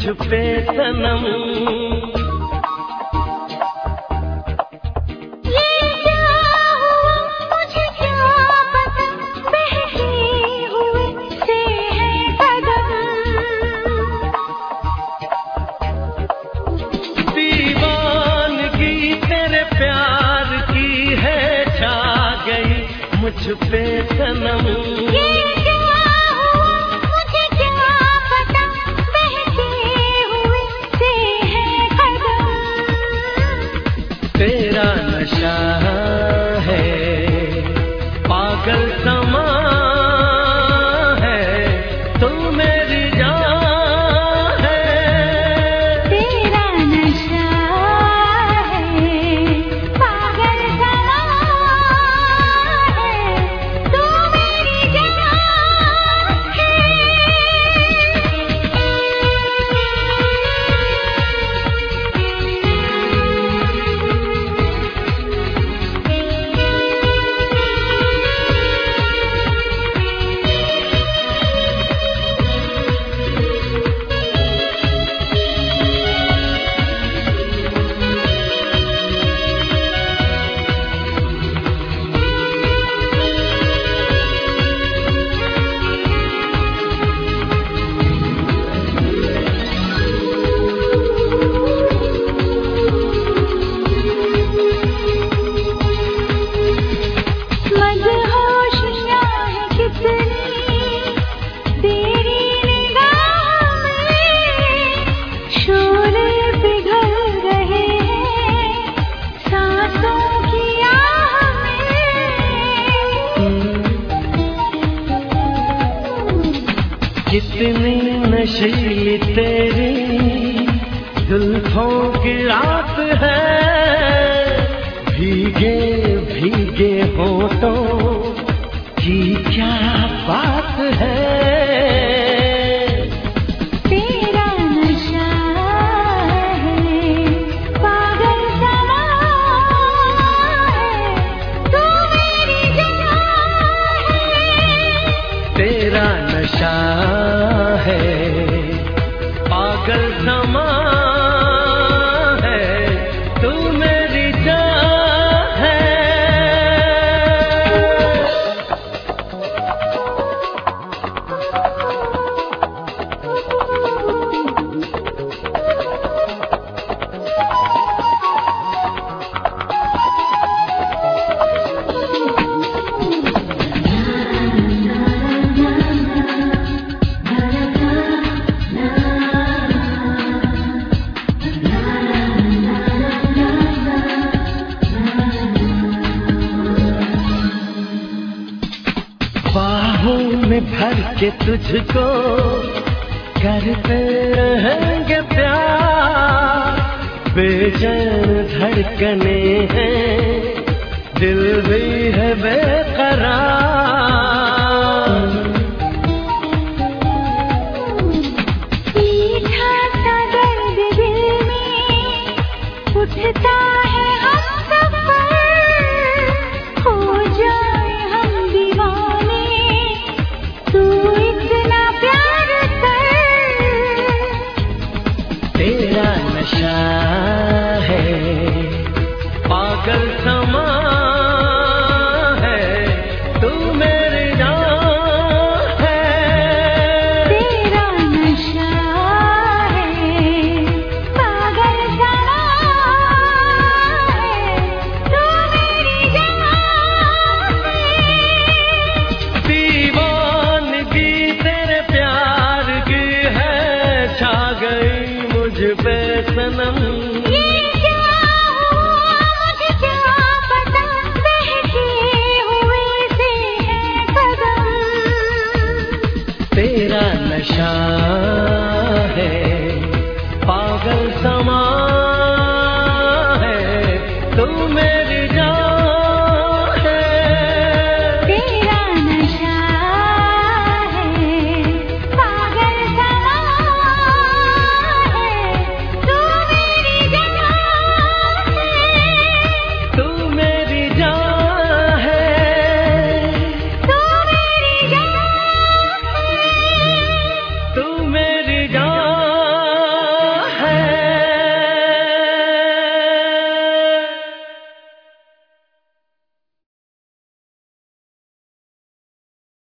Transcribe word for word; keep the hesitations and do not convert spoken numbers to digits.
पे सनम। मुझ पे सनम ये क्या हुआ मुझे क्या पता, बहके हुए से है कदम। तेरा नशा है पागल समा है, तू मेरी जान है। तेरा नशा है पागल समा कितनी नशीली तेरी जुल्फों की रात है, भीगे भीगे होठों की क्या बात है। तेरा नशा है पागल समा है, तू मेरी जान है। तेरा नशा है पागल समा है, तू मेरी जान है। बाहों में भर के तुझको करते रहेंगे प्यार, बेचैन धड़कने हैं, दिल भी है बेकरार। मीठा सा दर्द दिल में उठता है है पागल समा है, तू मेरी जान है। तेरा नशा है पागल समा है, तू मेरी जान है। दीवानगी तेरे प्यार की है, छा गई मुझ पे सनम। ये क्या हुआ मुझे क्या पता, बहके हुए से है कदम। तेरा नशा है पागल समा